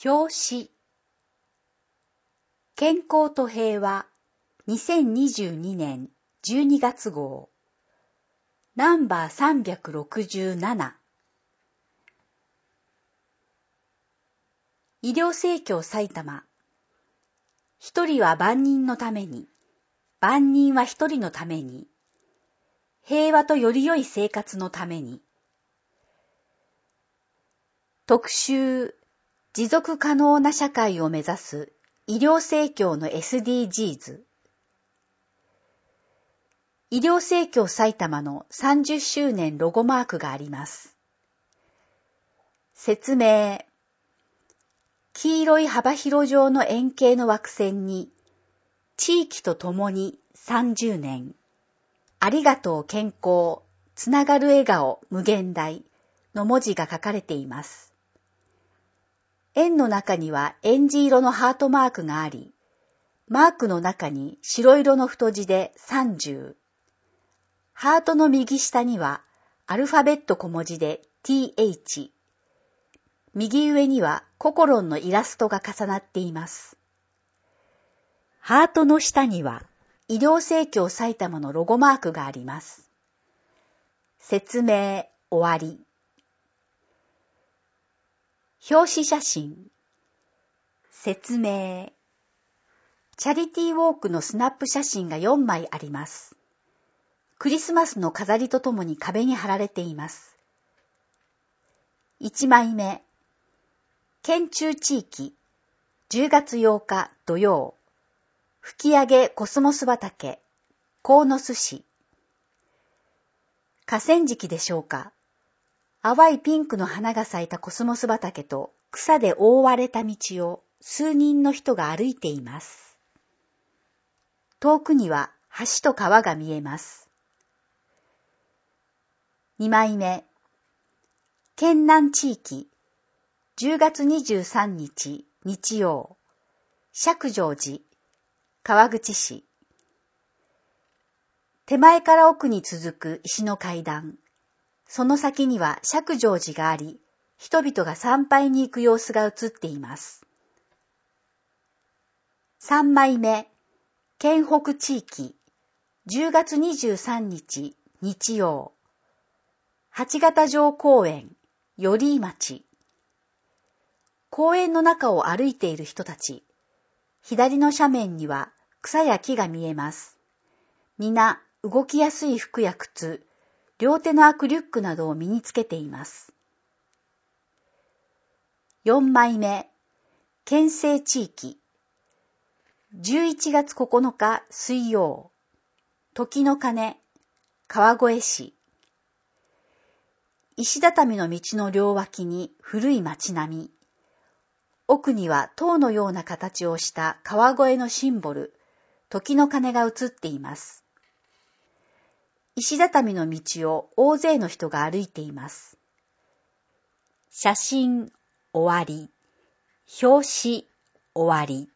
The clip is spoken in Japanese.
表紙健康と平和2022年12月号ナンバー367医療生協埼玉一人は万人のために万人は一人のために平和とより良い生活のために特集持続可能な社会を目指す医療生協の SDGs 医療生協埼玉の30周年ロゴマークがあります。説明黄色い幅広状の円形の枠線に地域とともに30年ありがとう健康つながる笑顔無限大の文字が書かれています。円の中にはエンジ色のハートマークがあり、マークの中に白色の太字で30。ハートの右下にはアルファベット小文字で TH。右上にはココロンのイラストが重なっています。ハートの下には医療生協埼玉のロゴマークがあります。説明終わり。表紙写真説明チャリティーウォークのスナップ写真が4枚あります。クリスマスの飾りとともに壁に貼られています。1枚目県中地域10月8日土曜吹上コスモス畑鴻巣市河川敷でしょうか。淡いピンクの花が咲いたコスモス畑と草で覆われた道を数人の人が歩いています。遠くには橋と川が見えます。2枚目県南地域10月23日日曜釈上寺川口市手前から奥に続く石の階段その先には釈上寺があり、人々が参拝に行く様子が映っています。3枚目、県北地域、10月23日、日曜、八形城公園、寄居町。公園の中を歩いている人たち、左の斜面には草や木が見えます。皆、動きやすい服や靴、両手の空くリュックなどを身につけています。4枚目、県西地域。11月9日水曜。時の鐘、川越市。石畳の道の両脇に古い町並み。奥には塔のような形をした川越のシンボル、時の鐘が映っています。石畳の道を大勢の人が歩いています。写真終わり。表紙終わり。